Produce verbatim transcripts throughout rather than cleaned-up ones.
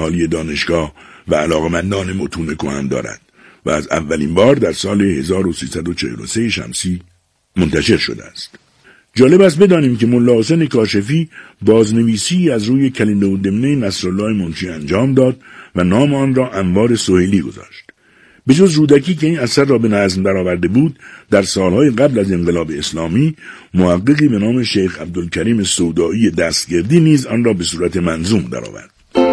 اهالی دانشگاه و علاقمندان متون کهن دارد و از اولین بار در سال هزار و سیصد و چهل و سه شمسی منتشر شده است. جالب است بدانیم که ملا حسین کاشفی بازنویسی از روی کلیله و دمنه نصرالله منشی انجام داد و نام آن را انوار سهیلی گذاشت. به جز رودکی که این اثر را به نظم درآورده بود، در سالهای قبل از انقلاب اسلامی محققی به نام شیخ عبدالکریم سودایی دستگردی نیز آن را به صورت منظوم درآورد.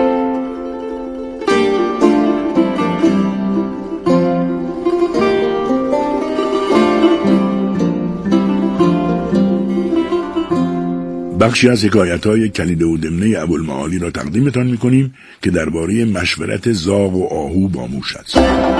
بخشی از حکایت‌های کلیله و دمنه ابوالمعالی را تقدیمتان می‌کنیم که درباره مشورت زاغ و آهو با موش است.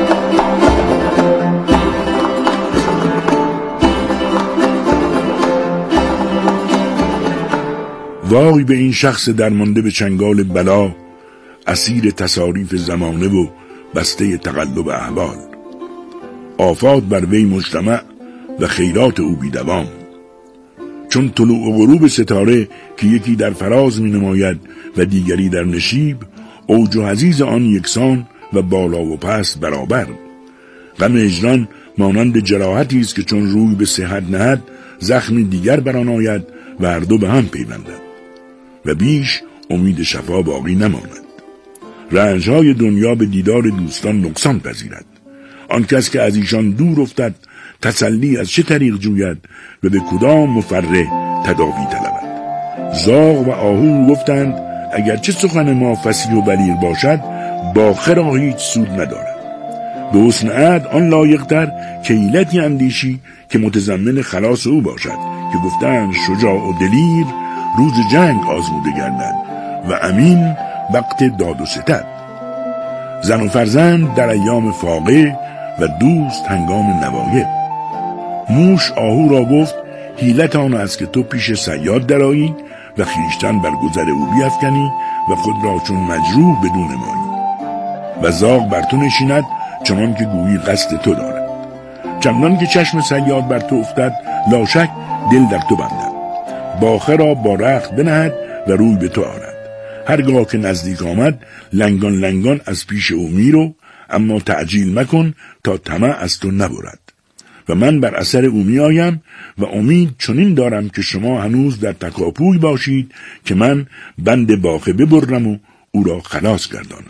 وای به این شخص درمانده به چنگال بلا، اسیر تصاریف زمانه و بسته تقلب احوال. آفات بر وی مجتمع و خیرات او بیدوام. چون طلوع و غروب ستاره که یکی در فراز می نماید و دیگری در نشیب، اوج و حضیض آن یکسان و بالا و پست برابر. غم هجران مانند جراحتی است که چون روی به صحت نهد، زخمی دیگر برآن آید و هر دو به هم پیوندند و بیش امید شفا باقی نماند. رنجهای دنیا به دیدار دوستان نقصان پذیرد. آن کس که از ایشان دور افتد، تسلی از چه طریق جوید و به کدام مفرح تداوی طلبد. زاغ و آهو گفتند اگرچه سخن ما فصیح و بلیغ باشد، باخر را هیچ سود ندارد. به حسن عهد آن لایق‌تر که حیلتی اندیشی که متضمن خلاص او باشد، که گفتند شجاع و دلیر روز جنگ آزموده گردد و امین وقت داد و ستد. زن و فرزند در ایام فاقه و دوست هنگام نوایب. موش آهو را گفت حیلت آن است که تو پیش صیاد درآیی و خویشتن بر گذر او بیفکنی و خود را چون مجروح بدون مایی و زاغ بر تو نشیند چنان که گویی قصد تو دارد. چندان که چشم صیاد بر تو افتد، لا شک دل در تو بندد. باخر را با رخت بنهد و روی به تو آرد. هرگاه که نزدیک آمد، لنگان لنگان از پیش او میرو، اما تعجیل مکن تا طمع از تو نبرد. و من بر اثر او می آیم و امید چنین دارم که شما هنوز در تکاپوی باشید که من بند باخه ببرم و او را خلاص گردانم.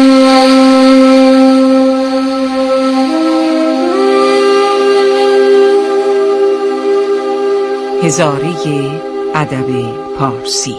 هزاره ادب پارسی،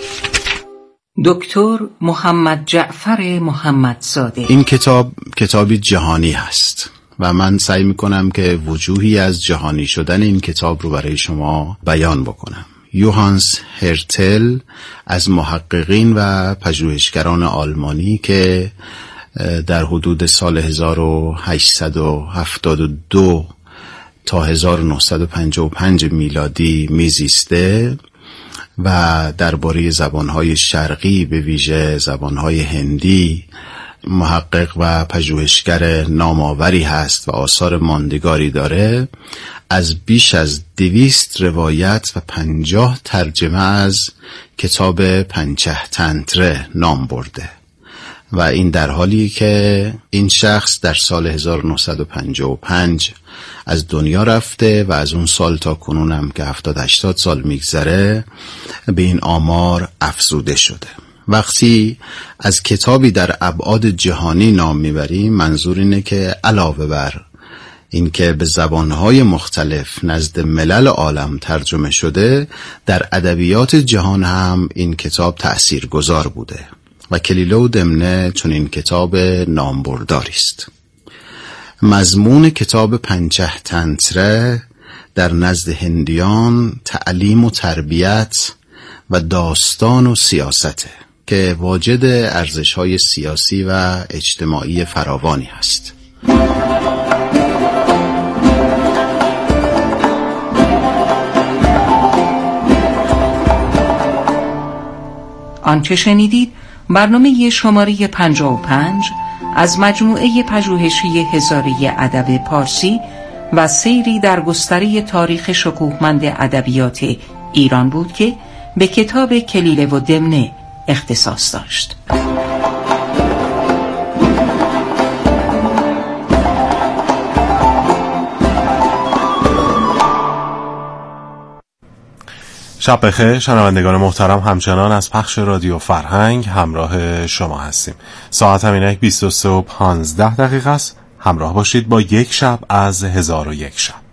دکتر محمد جعفر محمدزاده. این کتاب کتابی جهانی هست و من سعی میکنم که وجوهی از جهانی شدن این کتاب رو برای شما بیان بکنم. یوهانس هرتل از محققین و پژوهشگران آلمانی که در حدود سال هزار و هشتصد و هفتاد و دو تا هزار و نهصد و پنجاه و پنج میلادی میزیسته و درباره زبانهای شرقی به ویژه زبانهای هندی محقق و پژوهشگر نامآوری هست و آثار ماندگاری داره. از بیش از دویست روایت و پنجاه ترجمه از کتاب پنچه تنتره نام برده و این در حالی که این شخص در سال هزار و نهصد و پنجاه و پنج از دنیا رفته و از اون سال تا کنون هم که هفتاد هشتاد سال میگذره به این آمار افزوده شده. وقتی از کتابی در ابعاد جهانی نام میبریم، منظور اینه که علاوه بر این که به زبانهای مختلف نزد ملل عالم ترجمه شده، در ادبیات جهان هم این کتاب تأثیرگذار بوده و کلیله و دمنه چون این کتاب نامبرداری است. مضمون کتاب پنچه تنتره در نزد هندیان تعلیم و تربیت و داستان و سیاسته که واجد ارزش‌های سیاسی و اجتماعی فراوانی است. آنچه شنیدید برنامه شماره پنجاه و پنج از مجموعه پژوهشی هزاره ادب پارسی و سیری در گستره تاریخ شکوهمند ادبیات ایران بود که به کتاب کلیله و دمنه اختصاص داشت. شب بخیر شنوندگان محترم، همچنان از پخش رادیو فرهنگ همراه شما هستیم. ساعت هم اینک بیست و سه و پانزده دقیقه است. همراه باشید با یک شب از هزار و یک شب.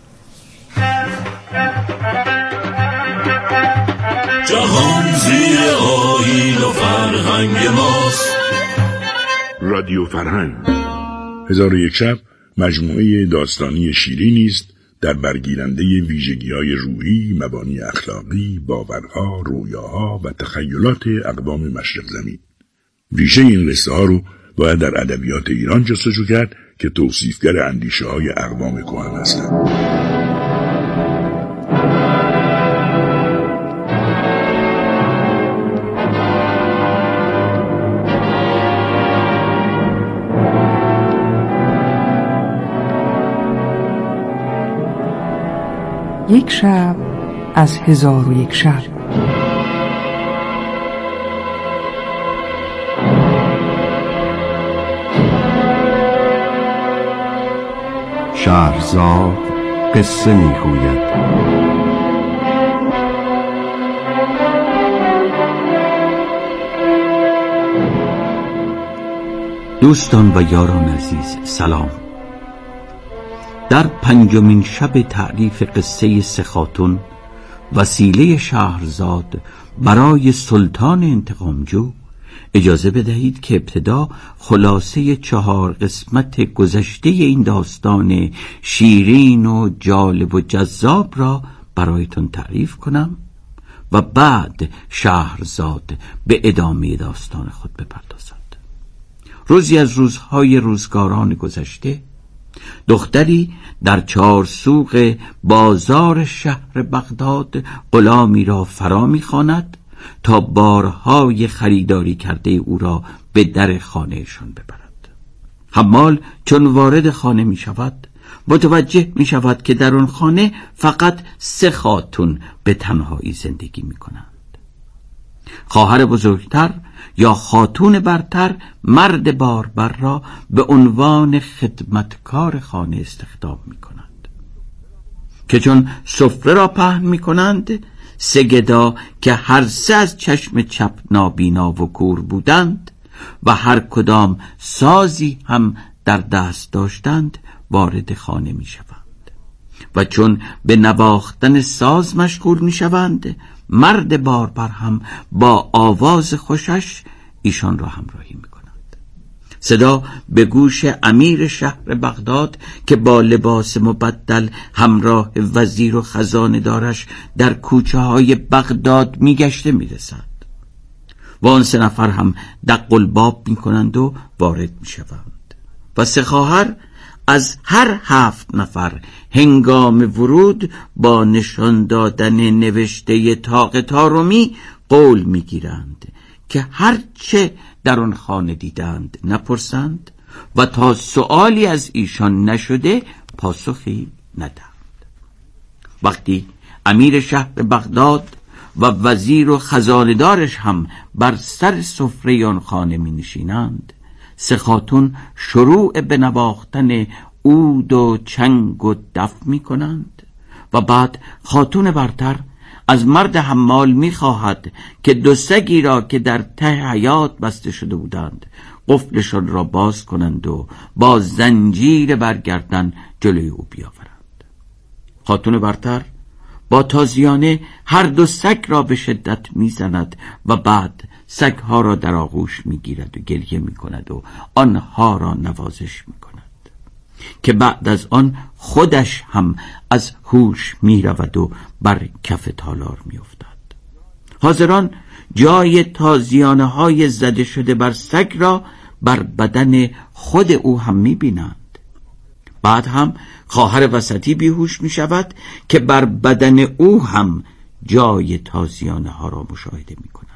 جهان زیر آیین و فرهنگ ماست. رادیو فرهنگ هزار و یک شب مجموعه داستانی شیرینی است در برگیرنده ویژگی‌های روحی، مبانی اخلاقی، باورها، رویاها و تخیلات اقوام مشرق زمین. ریشه این قصه ها رو باید در ادبیات ایران جستجو کرد که توصیفگر اندیشه های اقوام کهن هستند. یک شب از هزار و یک شب. شهرزاد قصه میگوید. دوستان و یاران عزیز، سلام. در پنجمین شب تعریف قصه سه خاتون، وسیله شهرزاد برای سلطان انتقامجو، اجازه بدهید که ابتدا خلاصه چهار قسمت گذشته این داستان شیرین و جالب و جذاب را برایتون تعریف کنم و بعد شهرزاد به ادامه داستان خود بپردازد. روزی از روزهای روزگاران گذشته، دختری در چارسوق بازار شهر بغداد غلامی را فرا می‌خواند تا بارهای خریداری کرده او را به در خانهشان ببرد. حمال چون وارد خانه می شود، متوجه می شود که در آن خانه فقط سه خاتون به تنهایی زندگی می کنند. خواهر بزرگتر یا خاتون برتر مرد باربر را به عنوان خدمتکار خانه استخدام می کنند که چون سفره را پهن می کنند، سه گدا که هر سه از چشم چپ نابینا و کور بودند و هر کدام سازی هم در دست داشتند وارد خانه می شوند و چون به نواختن ساز مشغول می شوند، مرد باربر هم با آواز خوشش ایشان را همراهی می کند. صدا به گوش امیر شهر بغداد که با لباس مبدل همراه وزیر و خزانه دارش در کوچه های بغداد می گشته می رسد و آن سه نفر هم دق الباب می کنند و وارد می شوند و سه خواهر از هر هفت نفر هنگام ورود با نشان دادن نوشته طاق طارمی قول می گیرند که هر چه در آن خانه دیدند نپرسند و تا سؤالی از ایشان نشده پاسخی ندهند. وقتی امیر شهر بغداد و وزیر و خزانه‌دارش هم بر سر سفره آن خانه می نشینند، سه خاتون شروع به نواختن عود و چنگ و دف می کنند و بعد خاتون برتر از مرد حمال می خواهد که دو سگی را که در ته حیاط بسته شده بودند قفلشان را باز کنند و با زنجیر برگردن جلوی او بیاورند. خاتون برتر با تازیانه هر دو سگ را به شدت می زند و بعد سگها را در آغوش می گیرد و گریه می کند و آنها را نوازش می کند که بعد از آن خودش هم از هوش می رود و بر کف تالار می افتد. حاضران جای تازیانه های زده شده بر سگ را بر بدن خود او هم می بینند. بعد هم خواهر وسطی بیهوش می شود که بر بدن او هم جای تازیانه ها را مشاهده می کند.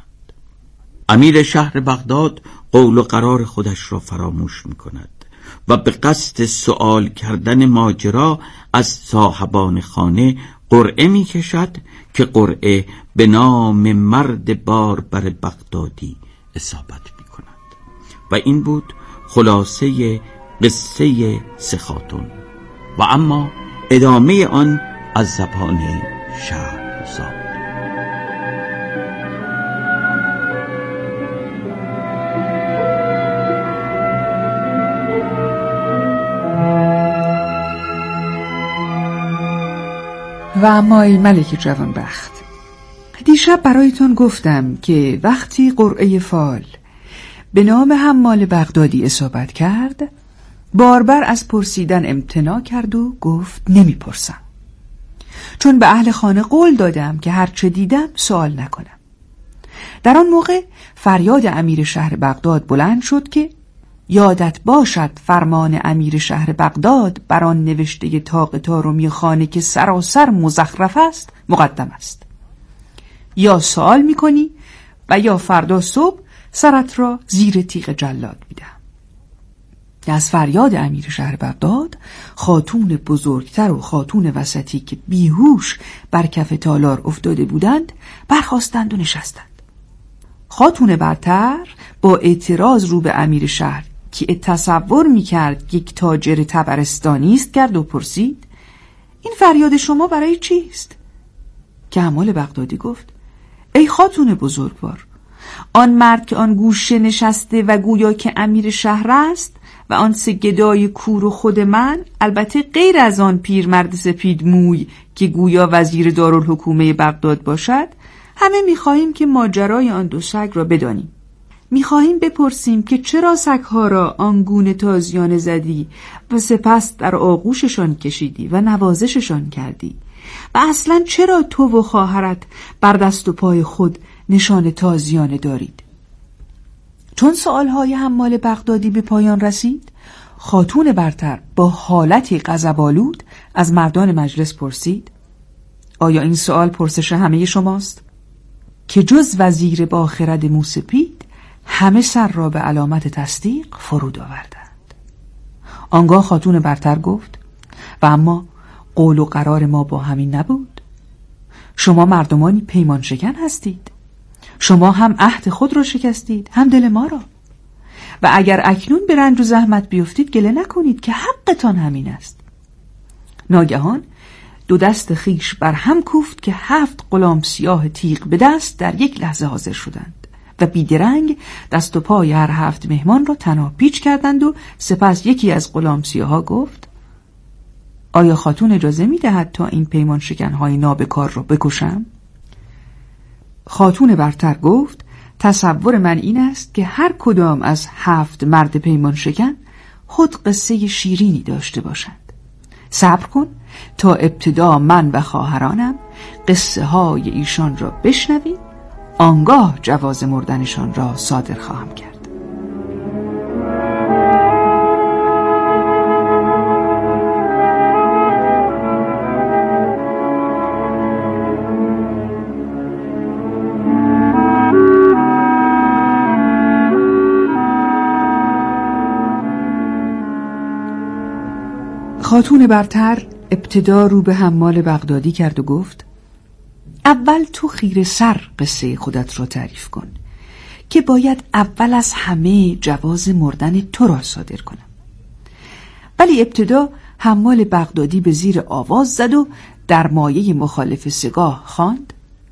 امیر شهر بغداد قول و قرار خودش را فراموش می کند و به قصد سؤال کردن ماجرا از صاحبان خانه قرعه می کشد که قرعه به نام مرد باربر بغدادی اصابت می کند. و این بود خلاصه قصه سه خاتون و اما ادامه آن از زبان شهرزاد. و اما ای ملک جوانبخت، دیشب برایتان گفتم که وقتی قرعه فال به نام حمال بغدادی اصابت کرد، باربر از پرسیدن امتناع کرد و گفت نمیپرسم، چون به اهل خانه قول دادم که هرچه دیدم سوال نکنم. در آن موقع فریاد امیر شهر بغداد بلند شد که یادت باشد فرمان امیر شهر بغداد بر آن نوشته طاق طارمی خانه که سراسر مزخرف است مقدم است. یا سوال میکنی و یا فردا صبح سرت را زیر تیغ جلاد میدم. از فریاد امیر شهر بغداد خاتون بزرگتر و خاتون وسطی که بیهوش بر کف تالار افتاده بودند برخاستند و نشستند. خاتون برتر با اعتراض رو به امیر شهر که تصور میکرد یک تاجر طبرستانی است کرد و پرسید این فریاد شما برای چیست؟ که حمال بغدادی گفت ای خاتون بزرگوار، آن مرد که آن گوشه نشسته و گویا که امیر شهر است و آن سه گدای کور و خود من، البته غیر از آن پیرمرد سپید موی که گویا وزیر دارالحکومه بغداد باشد، همه می‌خواهیم که ماجرای آن دو سگ را بدانیم. می‌خواهیم بپرسیم که چرا سگ‌ها را آنگونه تازیانه زدی و سپس در آغوششان کشیدی و نوازششان کردی و اصلاً چرا تو و خواهرت بر دست و پای خود نشان تازیانه دارید؟ چون سؤالهای حمال بغدادی به پایان رسید، خاتون برتر با حالتی غضب‌آلود از مردان مجلس پرسید آیا این سؤال پرسش همه شماست؟ که جز وزیر با خرد موسپید همه سر را به علامت تصدیق فرود آوردند. آنگاه خاتون برتر گفت و اما قول و قرار ما با همین نبود. شما مردمانی پیمان شکن هستید. شما هم عهد خود را شکستید هم دل ما را، و اگر اکنون به رنج و زحمت بیفتید گله نکنید که حقتان همین است. ناگهان دو دست خیش بر هم کوفت که هفت غلام سیاه تیغ به دست در یک لحظه حاضر شدند و بیدرنگ دست و پای هر هفت مهمان را تنها پیچ کردند و سپس یکی از غلام سیاها گفت آیا خاتون اجازه می دهد تا این پیمان شکنهای نابکار را بکشم؟ خاتون برتر گفت تصور من این است که هر کدام از هفت مرد پیمان شکن خود قصه شیرینی داشته باشند. صبر کن تا ابتدا من و خواهرانم قصه های ایشان را بشنویم، آنگاه جواز مردنشان را صادر خواهم کرد. خاتون برتر ابتدا رو به حمال بغدادی کرد و گفت اول تو خیره سر قصه خودت را تعریف کن که باید اول از همه جواز مردن تو را صادر کنم. ولی ابتدا حمال بغدادی به زیر آواز زد و در مایه مخالف سگاه خواند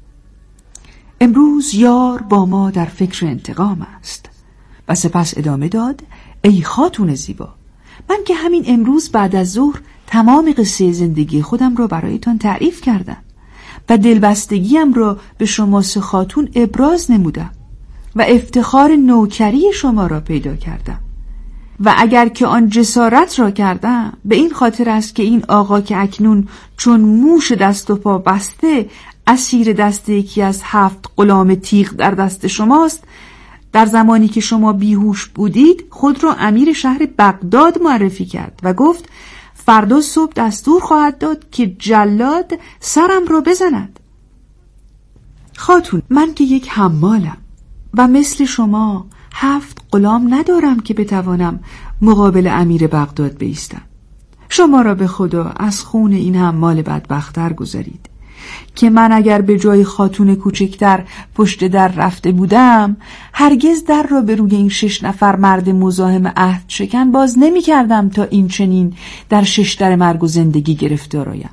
امروز یار با ما در فکر انتقام است، و سپس ادامه داد ای خاتون زیبا، من که همین امروز بعد از ظهر تمام قصه زندگی خودم را برایتان تعریف کردم و دلبستگیم را به شما سه خاتون ابراز نمودم و افتخار نوکری شما را پیدا کردم، و اگر که آن جسارت را کردم به این خاطر است که این آقا که اکنون چون موش دست و پا بسته اسیر دست یکی از هفت غلام تیغ در دست شماست، در زمانی که شما بیهوش بودید خود را امیر شهر بغداد معرفی کرد و گفت فردا صبح دستور خواهد داد که جلاد سرم را بزند. خاتون، من که یک حمالم و مثل شما هفت غلام ندارم که بتوانم مقابل امیر بغداد بایستم. شما را به خدا از خون این حمال بدبختر گذارید که من اگر به جای خاتون کوچکتر پشت در رفته بودم هرگز در را به روی این شش نفر مرد مزاحم عهد شکن باز نمی کردم تا این چنین در شش در مرگ و زندگی گرفتار آیم.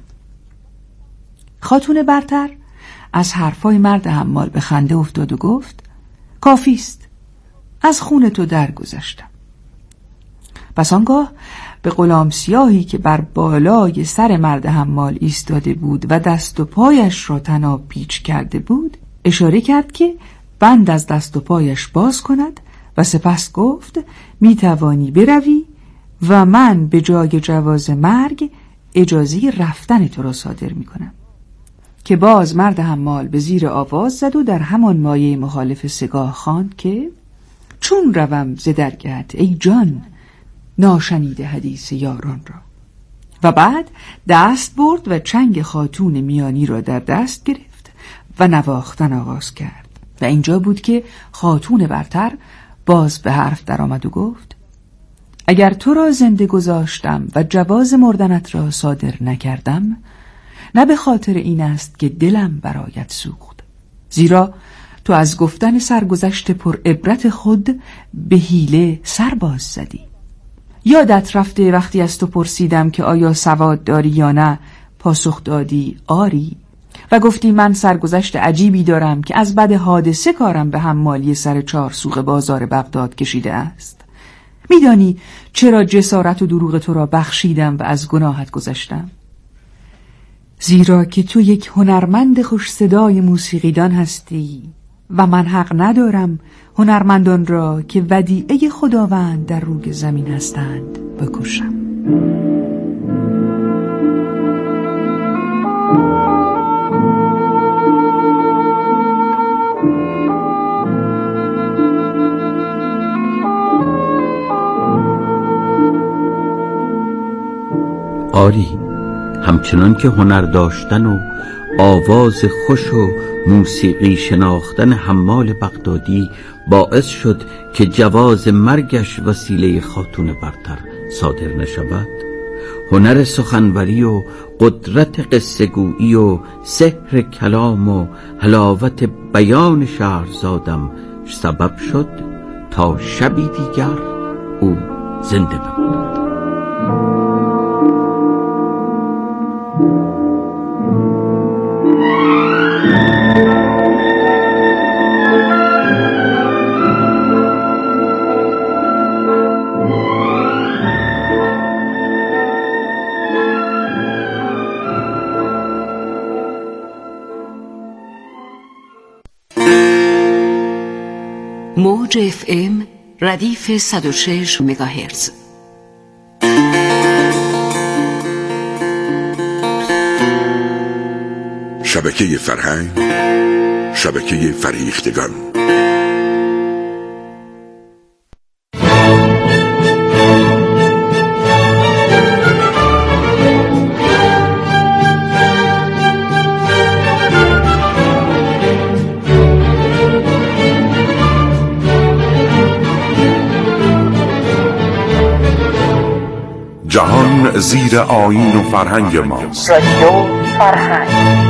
خاتون برتر از حرفای مرد حمال به خنده افتاد و گفت کافیست، از خون تو درگذشتم. پس آنگاه به غلام سیاهی که بر بالای سر مرد حمال ایستاده بود و دست و پایش را طناب پیچ کرده بود اشاره کرد که بند از دست و پایش باز کند و سپس گفت می توانی بروی و من به جای جواز مرگ اجازه رفتن تو را صادر می کنم. که باز مرد حمال به زیر آواز زد و در همان مایه مخالف سگاه خواند که چون روم ز درگهت ای جان ناشنیده حدیث یاران را. و بعد دست برد و چنگ خاتون میانی را در دست گرفت و نواختن آغاز کرد و اینجا بود که خاتون برتر باز به حرف در آمد و گفت اگر تو را زنده گذاشتم و جواز مردنت را صادر نکردم نه به خاطر این است که دلم برایت سوخت، زیرا تو از گفتن سرگذشت پر عبرت خود به حیله سر باز زدی. یادت رفته وقتی از تو پرسیدم که آیا سواد داری یا نه پاسخ دادی آری و گفتی من سرگذشت عجیبی دارم که از بد حادثه کارم به حمالی سر چهار سوق بازار بغداد کشیده است. میدانی چرا جسارت و دروغ تو را بخشیدم و از گناهت گذشتم؟ زیرا که تو یک هنرمند خوش صدای موسیقیدان هستی و من حق ندارم هنرمندان را که ودیعه خداوند در روی زمین هستند بکشم. آری، همچنان که هنر داشتن و آواز خوش و موسیقی شناختن حمال بغدادی باعث شد که جواز مرگش وسیله خاتون برتر صادر نشود، هنر سخنوری و قدرت قصه‌گویی و سحر کلام و حلاوت بیان شهرزادم سبب شد تا شبی دیگر او زنده بماند. موج اف ام ردیف صد و شش مگاهرتز. شبکه فرهنگ، شبکه فریختگان. جهان زیر آیین و فرهنگ ماست. رادیو فرهنگ.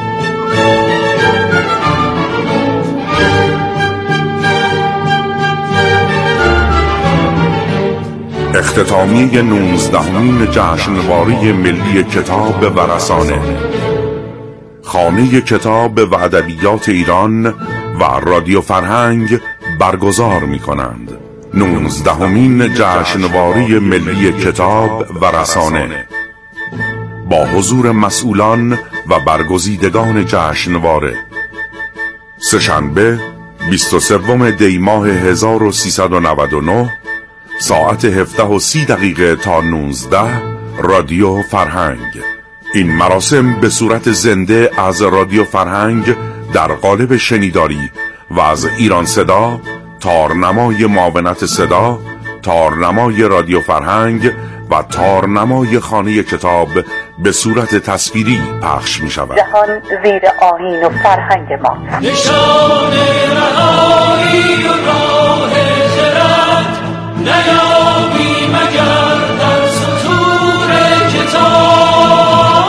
اختتامیه نوزدهمین جشنواره ملی کتاب و رسانه، خانه کتاب و ادبیات ایران و رادیو فرهنگ برگزار می کنند. نوزدهمین جشنواره ملی کتاب و رسانه با حضور مسئولان و برگزیدگان جشنواره، سه‌شنبه بیست و سوم دی ماه هزار و سیصد و نود و نه ساعت هفده و سی دقیقه تا نوزده، رادیو فرهنگ. این مراسم به صورت زنده از رادیو فرهنگ در قالب شنیداری و از ایران صدا، تارنمای معاونت صدا، تارنمای رادیو فرهنگ و تارنمای خانه کتاب به صورت تصویری پخش می شود. جهان زیر آیین و فرهنگ ما. نشان رهایی و راه خرد نیابی مگر در سطور کتاب،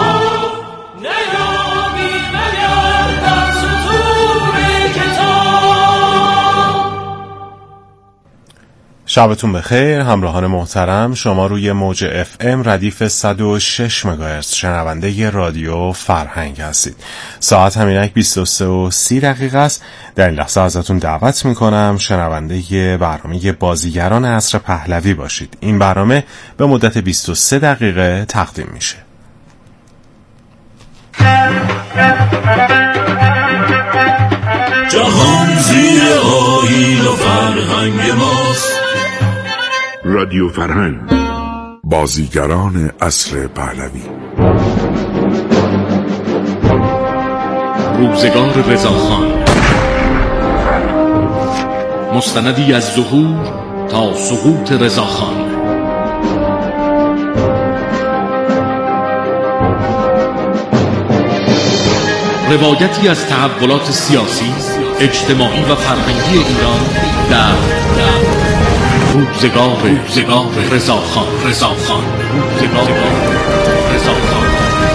نیابی مگر در سطور کتاب. شبتون بخیر همراهان محترم. شما روی موج اف ام ردیف صد و شش مگاهرتز شنونده رادیو فرهنگ هستید. ساعت همینک بیست و سه و سی دقیقه است. در این لحظه ازتون دعوت میکنم شنونده برنامه بازیگران عصر پهلوی باشید. این برنامه به مدت بیست و سه دقیقه تقدیم میشه. جهان زیر آیین و فرهنگ ماست. رادیو فرهنگ، بازیگران عصر پهلوی. روزگار رضاخان، مستندی از ظهور تا سقوط رضاخان. روایتی از تحولات سیاسی، اجتماعی و فرهنگی ایران در روزگار روزگار رضاخان رضاخان روزگار رضاخان.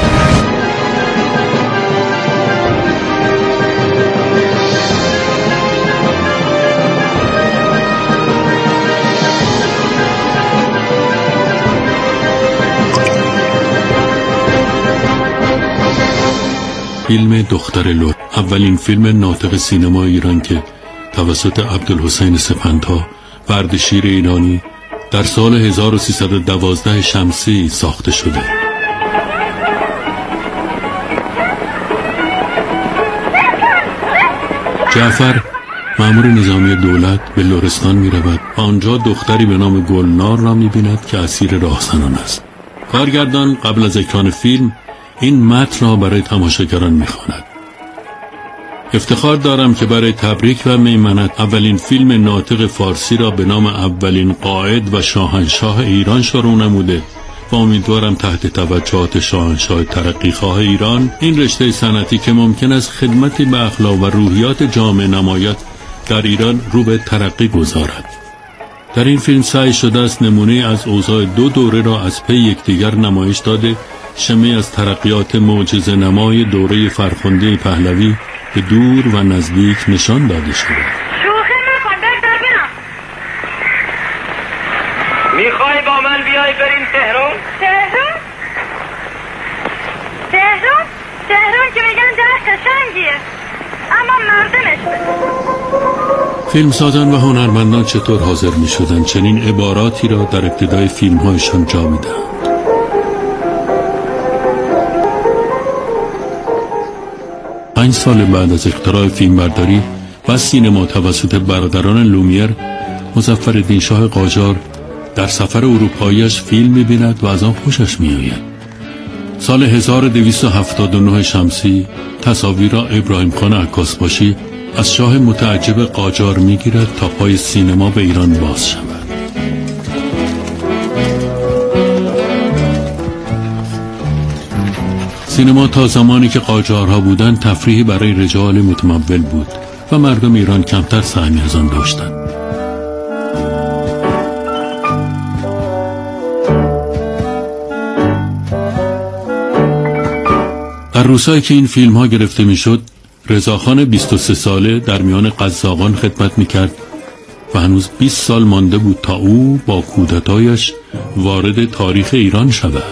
فیلم دختر لر، اولین فیلم ناطق سینما ایران که توسط عبدالحسین سپندها و اردشیر ایرانی در سال هزار و سیصد و دوازده شمسی ساخته شده. جعفر مأمور نظامی دولت به لرستان می رود. آنجا دختری به نام گلنار را می بیند که اسیر راهزنان است. کارگردان قبل از اکران فیلم این متن را برای تماشاگران می‌خواند. افتخار دارم که برای تبریک و میمنت اولین فیلم ناطق فارسی را به نام اولین قائد و شاهنشاه ایران شروع نموده و امیدوارم تحت توجهات شاهنشاه ترقیخواه ایران این رشته صنعتی که ممکن است خدمتی به اخلاق و روحیات جامعه نماید در ایران رو به ترقی گذارد. در این فیلم سعی شده است نمونه از اوضاع دو دوره را از پی یکدیگر نمایش داده، شمه از ترقیات معجزه نمای دوره فرخنده پهلوی به دور و نزدیک نشان داده شده. شوخی نکن، بگذار برم. میخوای با من بیای بریم تهران؟ تهران؟ تهران؟ تهران که میگن جای قشنگیه، اما مردمش فیلمسازان و هنرمندان چطور حاضر می شدن چنین عباراتی را در ابتدای فیلم هایشان جا می دهند؟ پنج سال بعد از اختراع فیلمبرداری و سینما توسط برادران لومیر، مظفرالدین شاه قاجار در سفر اروپاییش فیلم می‌بیند و از آن خوشش می‌آید. سال هزار و دویست و هفتاد و نه شمسی تصاویر را ابراهیم خان عکاسباشی از شاه متعجب قاجار می‌گیرد تا پای سینما به ایران باز شود. سینما تا زمانی که قاجارها بودند تفریحی برای رجال متمول بود و مردم ایران کمتر سهمی از آن داشتند. در روزهایی که این فیلم ها گرفته می شد، رضاخان بیست و سه ساله در میان قزاقان خدمت می کرد و هنوز بیست سال مانده بود تا او با کودتایش وارد تاریخ ایران شود.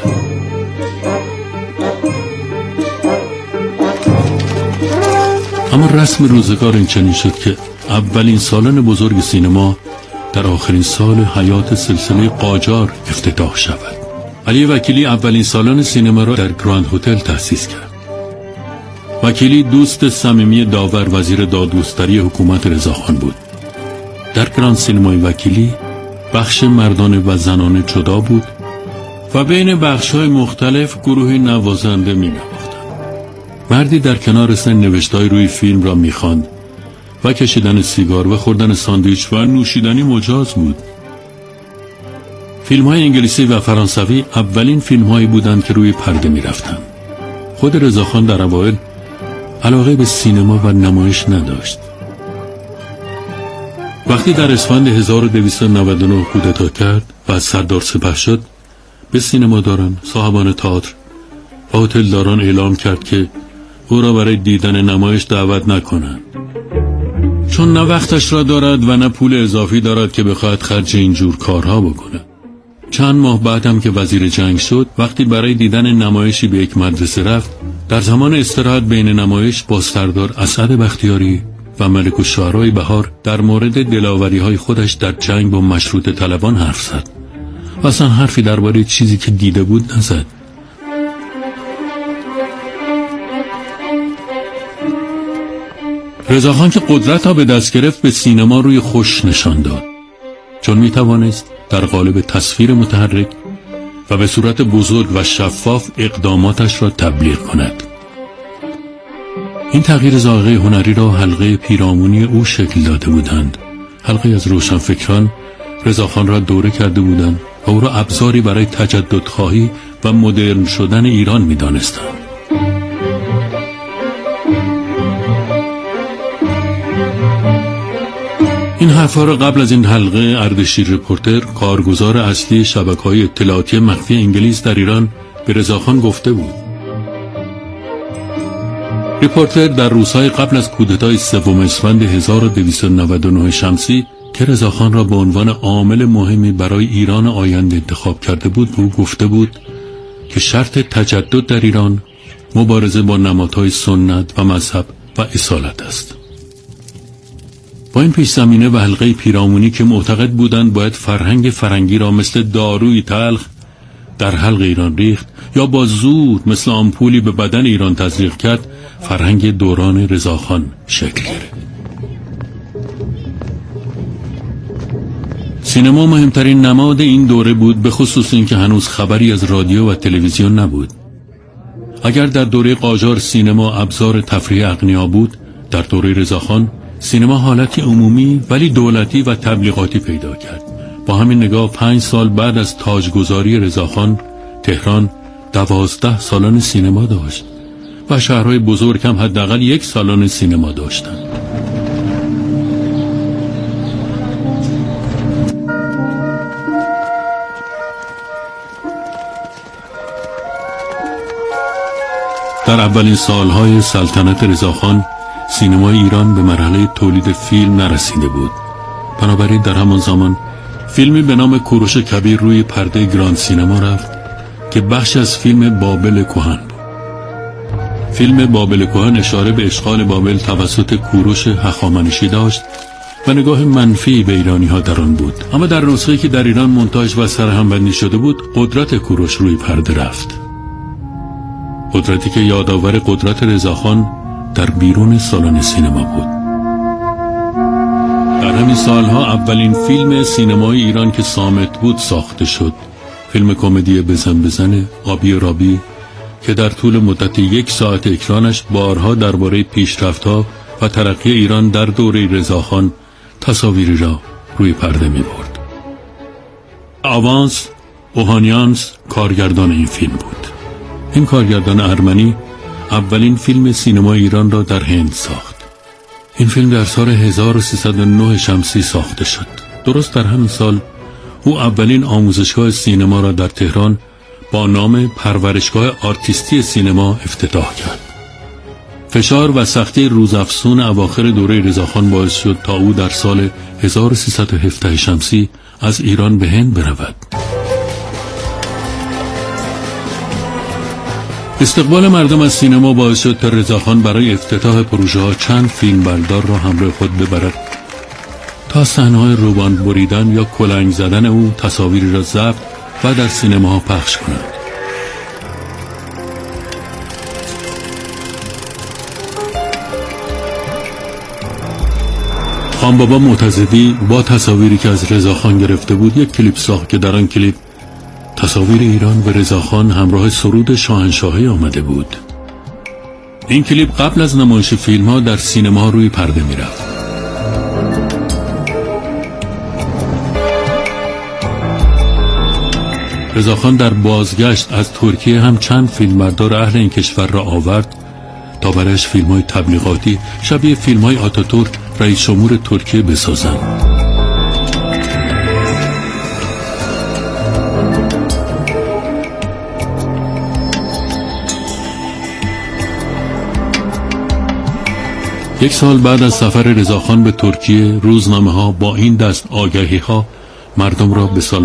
اما رسم روزگار این چنین شد که اولین سالن بزرگ سینما در آخرین سال حیات سلسله قاجار افتتاح شود. علی وکیلی اولین سالن سینما را در گراند هتل تأسیس کرد. وکیلی دوست صمیمی داور وزیر دادگستری حکومت رضاخان بود. در گراند سینمای وکیلی بخش مردانه و زنانه جدا بود و بین بخش‌های مختلف گروهی نوازنده می‌نواختند. مردی در کنار سن نوشته‌های روی فیلم را می‌خواند و کشیدن سیگار و خوردن ساندویچ و نوشیدنی مجاز بود. فیلم‌های انگلیسی و فرانسوی اولین فیلم‌هایی بودند که روی پرده می‌رفتند. خود رضاخان در اوایل علاقه به سینما و نمایش نداشت. وقتی در اسفند هزار و دویست و نود و نه کودتا کرد و از سردار سپه شد، به سینماداران، صاحبان تئاتر و هتلداران اعلام کرد که او را برای دیدن نمایش دعوت نکنند. چون نه وقتش را دارد و نه پول اضافی دارد که بخواهد خرج اینجور کارها بکنه. چند ماه بعد هم که وزیر جنگ شد، وقتی برای دیدن نمایشی به یک مدرسه رفت، در زمان استراحت بین نمایش با سردار اسعد بختیاری و ملک الشعرای بهار در مورد دلاوری‌های خودش در جنگ با مشروطه طلبان حرف زد و اصلا حرفی درباره چیزی که دیده بود نزد. رضاخان که قدرت ها به دست گرفت، به سینما روی خوش نشان داد، چون می توانست در قالب تصویر متحرک و به صورت بزرگ و شفاف اقداماتش را تبلیغ کند. این تغییر ذائقه هنری را حلقه پیرامونی او شکل داده بودند. حلقه از روشنفکران رضاخان را دوره کرده بودند و او را ابزاری برای تجددخواهی و مدرن شدن ایران می دانستند. این حرفا را قبل از این حلقه اردشیر رپورتر، کارگزار اصلی شبکه‌های اطلاعاتی مخفی انگلیس در ایران، به رضاخان گفته بود. رپورتر در روزهای قبل از کودتای سوم اسفند هزار و دویست و نود و نه شمسی که رضاخان را به عنوان عامل مهمی برای ایران آینده انتخاب کرده بود، به او گفته بود که شرط تجدد در ایران مبارزه با نمادهای سنت و مذهب و اصالت است. با این پیش زمینه و حلقه پیرامونی که معتقد بودند باید فرهنگ فرنگی را مثل داروی تلخ در حلق ایران ریخت یا با زور مثل آمپولی به بدن ایران تزریق کرد، فرهنگ دوران رضاخان شکل گرفت. سینما مهمترین نماد این دوره بود، به خصوص اینکه هنوز خبری از رادیو و تلویزیون نبود. اگر در دوره قاجار سینما ابزار تفریح اغنیا بود، در دوره رضاخان سینما حالتی عمومی ولی دولتی و تبلیغاتی پیدا کرد. با همین نگاه پنج سال بعد از تاجگذاری رضاخان، تهران دوازده سالن سینما داشت و شهرهای بزرگ هم حداقل یک سالن سینما داشتند. در اولین سالهای سلطنت رضاخان سینمای ایران به مرحله تولید فیلم نرسیده بود. بنابراین در همان زمان فیلمی به نام کوروش کبیر روی پرده گراند سینما رفت که بخش از فیلم بابل کهن بود. فیلم بابل کهن اشاره به اشغال بابل توسط کوروش هخامنشی داشت و نگاه منفی به ایرانی ها در آن بود. اما در نسخه‌ای که در ایران مونتاژ و سرهمبندی شده بود، قدرت کوروش روی پرده رفت. قدرتی که یادآور قدرت رضاخان در بیرون سالن سینما بود. در همین سالها اولین فیلم سینمای ایران که صامت بود ساخته شد. فیلم کمدی بزن بزن آبی و رابی که در طول مدت یک ساعت اکرانش بارها درباره پیشرفت‌ها و ترقی ایران در دوره رضاخان تصاویری را روی پرده می برد. آوانس اوهانیانس کارگردان این فیلم بود. این کارگردان ارمنی اولین فیلم سینما ایران را در هند ساخت. این فیلم در سال هزار و سیصد و نه شمسی ساخته شد. درست در همین سال او اولین آموزشگاه سینما را در تهران با نام پرورشگاه آرتیستی سینما افتتاح کرد. فشار و سختی روزافزون اواخر دوره رضاخان باعث شد تا او در سال هزار و سیصد و هفده شمسی از ایران به هند برود. استقبال مردم از سینما باعث شد تا رضاخان برای افتتاح پروژه ها چند فیلم بردار را همراه خود ببرد تا صحنه‌های روبان بریدن یا کلنگ زدن او تصاویری را ضبط و در سینماها پخش کند. خان بابا معتضدی با تصاویری که از رضاخان گرفته بود یک کلیپ ساخت که در آن کلیپ تصاویر ایران و رضاخان همراه سرود شاهنشاهی آمده بود. این کلیپ قبل از نمایش فیلم ها در سینما روی پرده می رفت. رضاخان در بازگشت از ترکیه هم چند فیلمبردار اهل این کشور را آورد تا برایش فیلم های تبلیغاتی شبیه فیلم های آتاتورک رئیس جمهور ترکیه بسازند. یک سال بعد از سفر رضاخان به ترکیه، روزنامه ها با این دست آگهی ها مردم را به سال